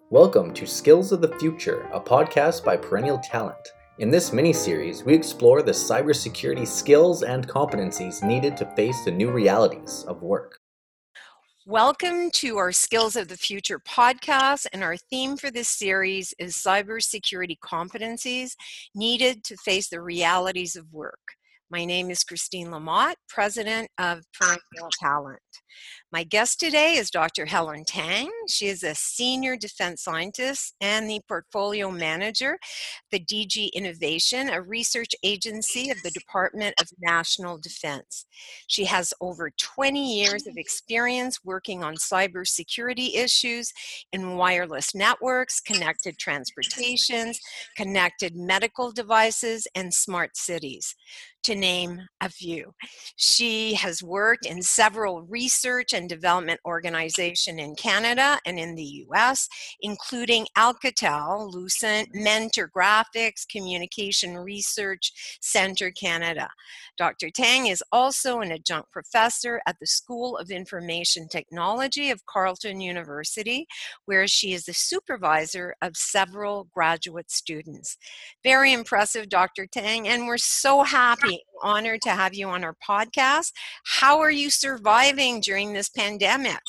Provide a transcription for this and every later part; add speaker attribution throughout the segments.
Speaker 1: Welcome to Skills of the Future, a podcast by Perennial Talent. In this mini-series, we explore the cybersecurity skills and competencies needed to face the new realities of work.
Speaker 2: Welcome to our Skills of the Future podcast, and our theme for this series is cybersecurity competencies needed to face the realities of work. My name is Christine Lamotte, President of Perennial Talent. My guest today is Dr. Helen Tang. She is a Senior Defense Scientist and the Portfolio Manager, the DG Innovation, a research agency of the Department of National Defense. She has over 20 years of experience working on cybersecurity issues in wireless networks, connected transportations, connected medical devices, and smart cities, to name a few. She has worked in several research and development organizations in Canada and in the US, including Alcatel, Lucent, Mentor Graphics, Communication Research Center Canada. Dr. Tang is also an adjunct professor at the School of Information Technology of Carleton University, where she is the supervisor of several graduate students. Very impressive, Dr. Tang, and we're so happy, honored to have you on our podcast. How are you surviving during this pandemic?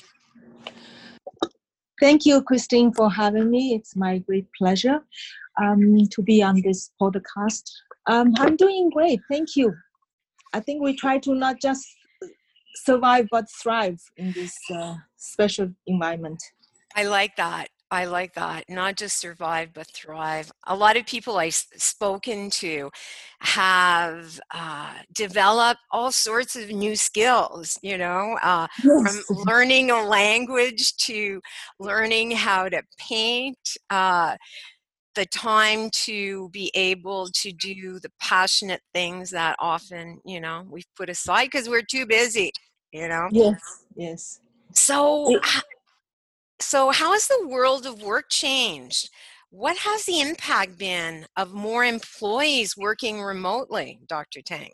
Speaker 3: Thank you, Christine, for having me. It's my great pleasure to be on this podcast. I'm doing great. Thank you. I think we try to not just survive, but thrive in this special environment.
Speaker 2: I like that. Not just survive, but thrive. A lot of people I've spoken to have developed all sorts of new skills, from learning a language to learning how to paint, the time to be able to do the passionate things that often, we've put aside because we're too busy,
Speaker 3: Yes.
Speaker 2: So how has the world of work changed? What has the impact been of more employees working remotely, Dr. Tang?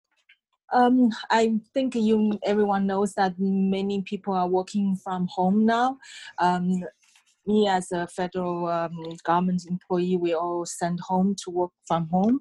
Speaker 3: I think everyone knows that many people are working from home now. Me as a federal government employee, we all sent home to work from home.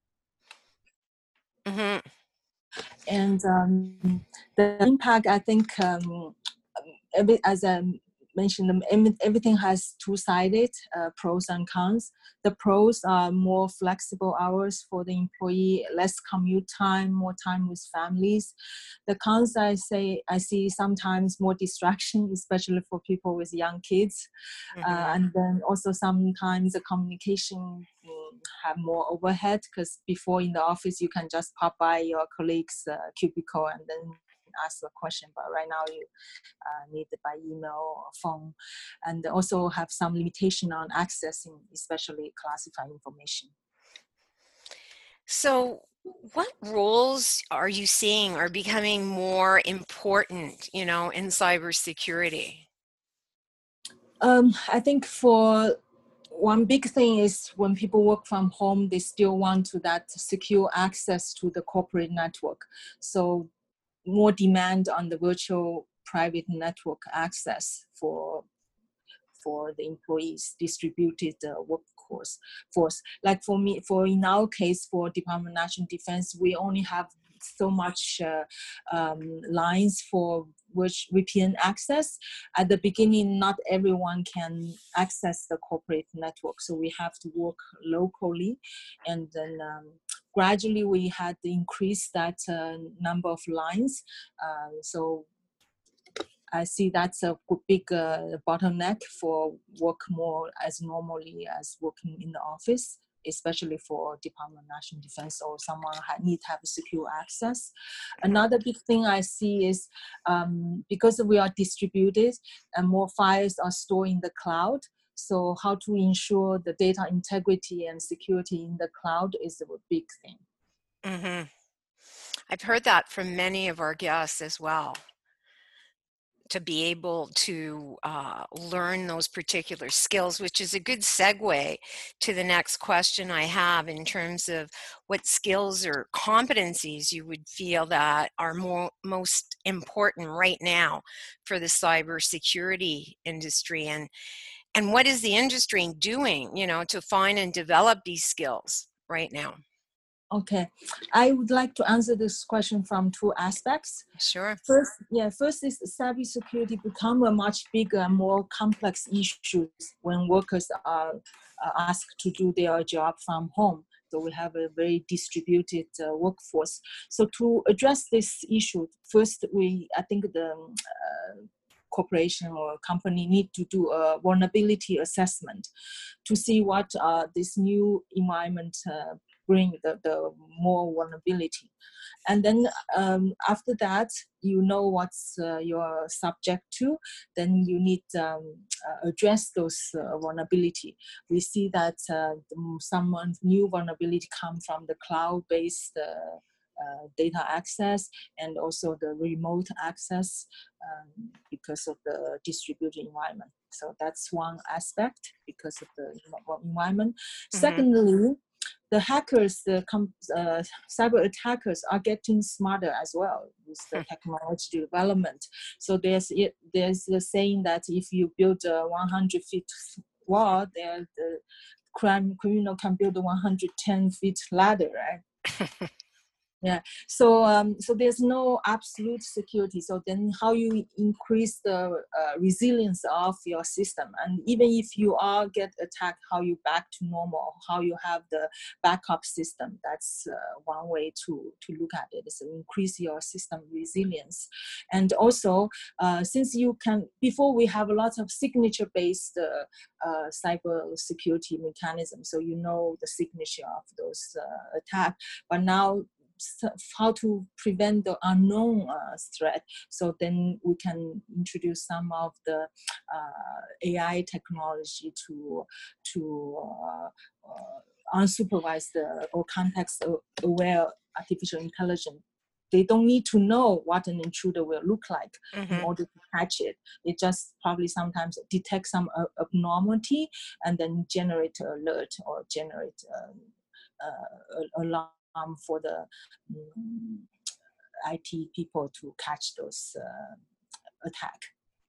Speaker 2: Mm-hmm.
Speaker 3: And the impact, I think, as I mentioned, everything has two-sided pros and cons. The pros are more flexible hours for the employee, less commute time, more time with families. The cons, I see sometimes more distraction, especially for people with young kids.
Speaker 2: Mm-hmm.
Speaker 3: And then also sometimes the communication have more overhead, because before in the office you can just pop by your colleague's cubicle and then ask a question, but right now you need it by email or phone, and also have some limitation on accessing especially classified information.
Speaker 2: So what roles are you seeing are becoming more important, in cybersecurity?
Speaker 3: I think for one big thing is when people work from home, they still want that secure access to the corporate network. So more demand on the virtual private network access for the employees, distributed workforce. Like in our case, for Department of National Defense, we only have so much lines for which VPN access. At the beginning, not everyone can access the corporate network, so we have to work locally, and then gradually we had to increase that number of lines. So I see that's a big bottleneck for work more as normally as working in the office, especially for Department of National Defense or someone need to have secure access. Another big thing I see is because we are distributed and more files are stored in the cloud, so how to ensure the data integrity and security in the cloud is a big thing.
Speaker 2: Mm-hmm. I've heard that from many of our guests as well, to be able to learn those particular skills, which is a good segue to the next question I have in terms of what skills or competencies you would feel that are most important right now for the cybersecurity industry. And And what is the industry doing, to find and develop these skills right now?
Speaker 3: Okay, I would like to answer this question from two aspects.
Speaker 2: Sure.
Speaker 3: First is cybersecurity become a much bigger and more complex issue when workers are asked to do their job from home. So we have a very distributed workforce. So to address this issue, first I think the corporation or company need to do a vulnerability assessment to see what this new environment bring the more vulnerability. And then after that, what's you're subject to, then you need address those vulnerability. We see that some new vulnerability come from the cloud-based data access and also the remote access because of the distributed environment. So that's one aspect because of the environment. Mm-hmm. Secondly, the hackers, cyber attackers are getting smarter as well with the technology development. So there's the saying that if you build a 100 feet wall, the criminal can build a 110 feet ladder, right? Yeah, so there's no absolute security. So then how you increase the resilience of your system, and even if you are get attacked, how you back to normal, how you have the backup system. That's one way to look at it, is to increase your system resilience. And also, since you can, before we have a lot of signature-based cyber security mechanisms, so the signature of those attacks, but now how to prevent the unknown threat. So then we can introduce some of the AI technology to unsupervised or context-aware artificial intelligence. They don't need to know what an intruder will look like in order to catch it. It just probably sometimes detect some abnormality and then generate an alert or generate alarm for the IT people to catch those attacks.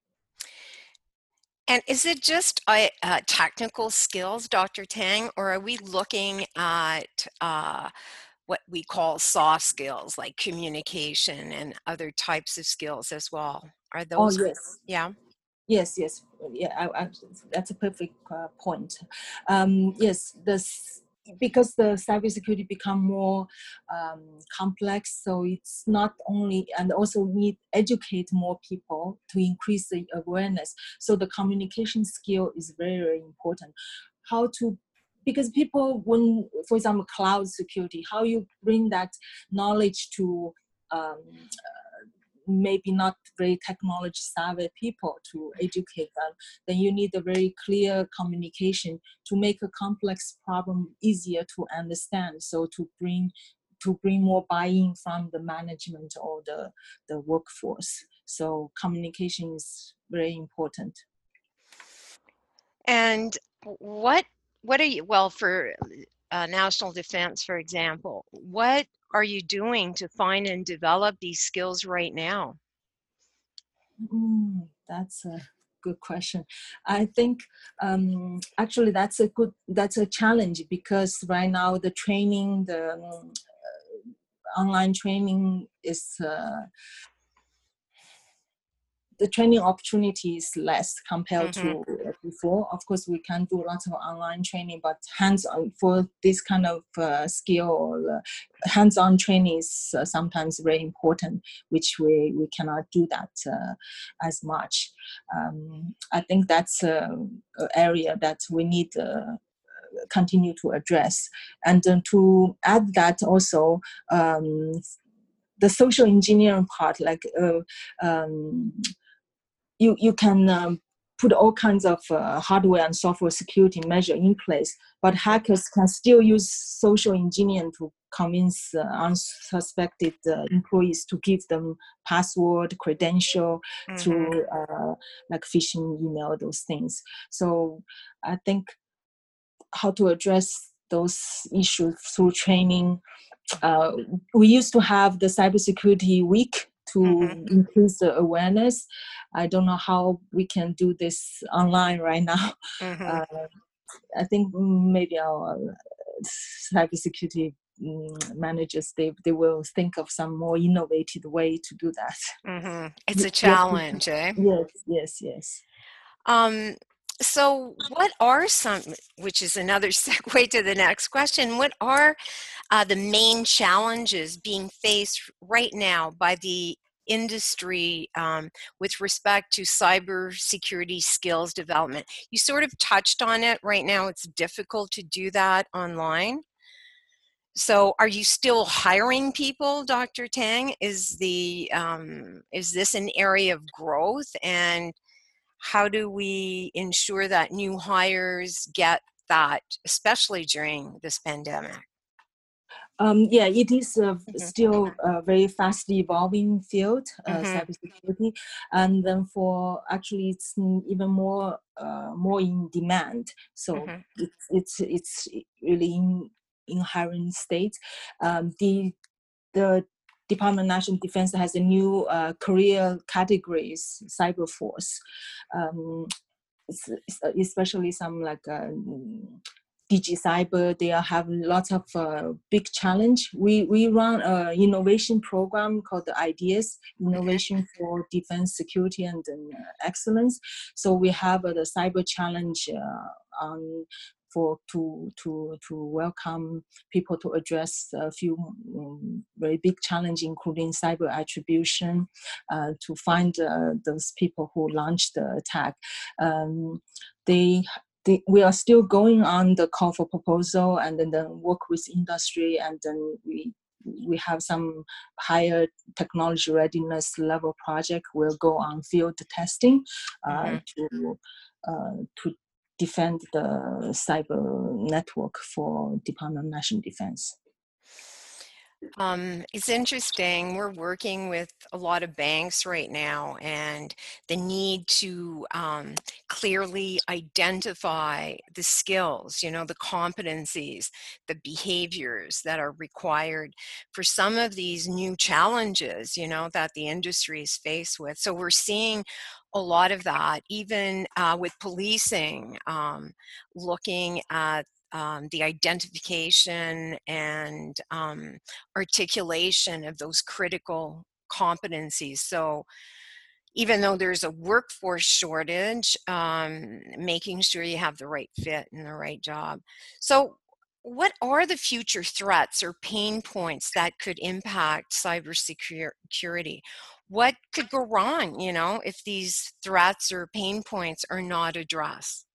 Speaker 2: And is it just technical skills, Dr. Tang, or are we looking at what we call soft skills like communication and other types of skills as well? Are those?
Speaker 3: Oh, yes.
Speaker 2: Yeah.
Speaker 3: Yes. Yeah, that's a perfect point. Yes, because the cybersecurity become more complex, so it's not only, and also need educate more people to increase the awareness. So the communication skill is very, very important. Because people, when, for example, cloud security, how you bring that knowledge to maybe not very technology savvy people to educate them, then you need a very clear communication to make a complex problem easier to understand. So to bring more buy-in from the management or the workforce. So communication is very important.
Speaker 2: And what are you, well, for national defense, for example, what are you doing to find and develop these skills right now?
Speaker 3: That's a good question. I think actually that's a challenge, because right now the training, the online training is the training opportunity is less compared to before. Of course, we can do lots of online training, but hands-on for this kind of skill, or hands-on training is sometimes very important, which we cannot do that as much. I think that's an area that we need continue to address. And to add that also, the social engineering part, like you can put all kinds of hardware and software security measure in place, but hackers can still use social engineering to convince unsuspected employees to give them password, credential through like phishing email, those things. So I think how to address those issues through training. We used to have the cybersecurity week to increase the awareness. I don't know how we can do this online right now. I think maybe our cybersecurity managers, they will think of some more innovative way to do that.
Speaker 2: It's a challenge, eh?
Speaker 3: Yes.
Speaker 2: So what are some, which is another segue to the next question, what are the main challenges being faced right now by the industry with respect to cybersecurity skills development? You sort of touched on it. Right now it's difficult to do that online. So are you still hiring people, Dr. Tang? Is this an area of growth, and how do we ensure that new hires get that, especially during this pandemic?
Speaker 3: Yeah, it is still a very fast evolving field, cybersecurity, and then actually it's even more in demand. So it's really in hiring state. The Department of National Defense has a new career categories, cyber force, especially some like DG Cyber. They are having lots of big challenge. We run an innovation program called the IDEAS, Innovation for Defense Security and Excellence. So we have the cyber challenge to welcome people to address a few very big challenges, including cyber attribution, to find those people who launched the attack. We are still going on the call for proposal, and then work with industry, and then we have some higher technology readiness level project. We'll go on field testing to defend the cyber network for Department of National Defense.
Speaker 2: It's interesting. We're working with a lot of banks right now, and the need to clearly identify the skills, the competencies, the behaviors that are required for some of these new challenges, that the industry is faced with. So we're seeing a lot of that, even with policing, looking at the identification and articulation of those critical competencies. So even though there's a workforce shortage, making sure you have the right fit and the right job. So what are the future threats or pain points that could impact cybersecurity? What could go wrong, if these threats or pain points are not addressed?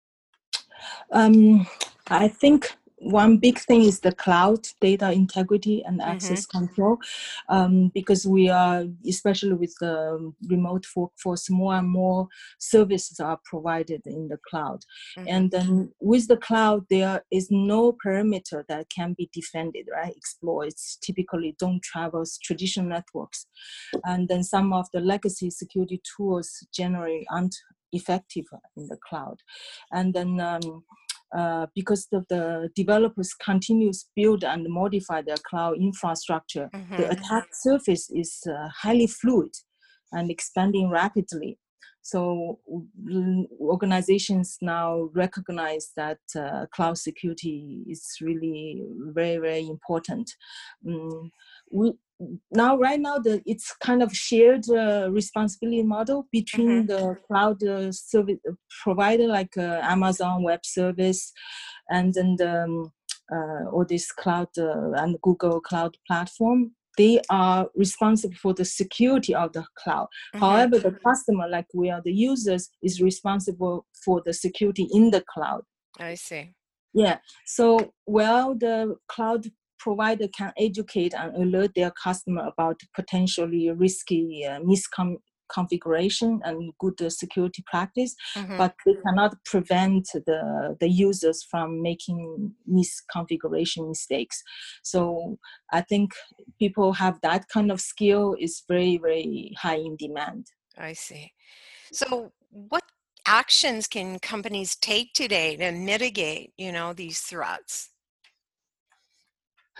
Speaker 3: I think one big thing is the cloud data integrity and access control, because we are, especially with the remote workforce, more and more services are provided in the cloud. And then with the cloud, there is no perimeter that can be defended, right? Exploits typically don't traverse traditional networks. And then some of the legacy security tools generally aren't effective in the cloud. And then because the developers continuously build and modify their cloud infrastructure, the attack surface is highly fluid and expanding rapidly. So organizations now recognize that cloud security is really very, very important. Right now, it's kind of shared responsibility model between the cloud service provider like Amazon Web Service, and then all this cloud and Google Cloud Platform. They are responsible for the security of the cloud. However, the customer, like we are the users, is responsible for the security in the cloud.
Speaker 2: I see.
Speaker 3: Yeah. So the cloud provider can educate and alert their customer about potentially risky misconfiguration and good security practice, but they cannot prevent the users from making misconfiguration mistakes. So I think people have that kind of skill is very, very high in demand.
Speaker 2: I see. So what actions can companies take today to mitigate, these threats?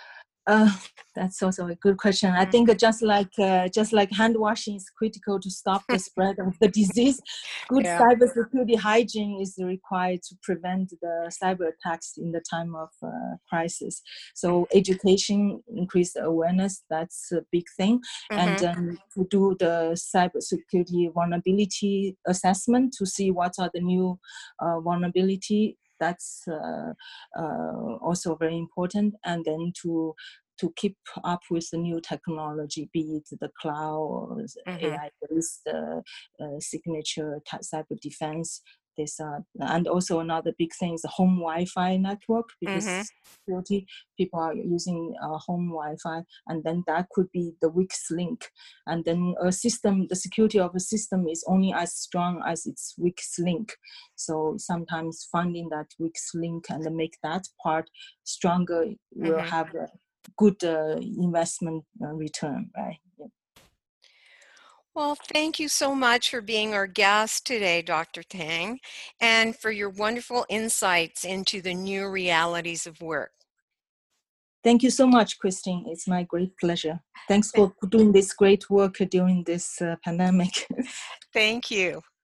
Speaker 3: That's also a good question. I think just like hand washing is critical to stop the spread of the disease, good
Speaker 2: Yeah.
Speaker 3: cybersecurity hygiene is required to prevent the cyber attacks in the time of crisis. So education, increase the awareness, that's a big thing. And to do the cybersecurity vulnerability assessment to see what are the new vulnerability, that's also very important. And then to keep up with the new technology, be it the cloud or AI-based signature cyber defense. And also another big thing is the home Wi-Fi network, because security, people are using home Wi-Fi, and then that could be the weak link. And then a system, the security of a system is only as strong as its weak link. So sometimes finding that weak link and then make that part stronger will have a good investment return, right? Yeah.
Speaker 2: Well, thank you so much for being our guest today, Dr. Tang, and for your wonderful insights into the new realities of work.
Speaker 3: Thank you so much, Christine. It's my great pleasure. Thanks for doing this great work during this pandemic.
Speaker 2: Thank you.